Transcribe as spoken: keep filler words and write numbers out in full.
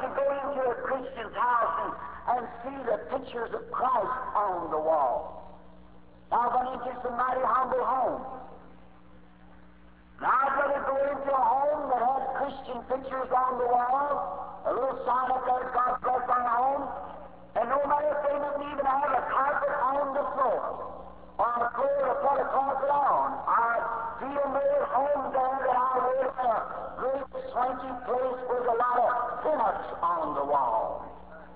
could go into a Christian's house and, and see the pictures of Christ on the wall. Now, I've gone into some mighty humble homes. Now, I'd rather go into a home that had Christian pictures on the wall, a little sign up there, God bless our home, and no matter if they didn't even have a carpet on the floor, or a floor to put a carpet on, I'd feel more at home there than I would in a great swanky place with a lot of pinups on the wall.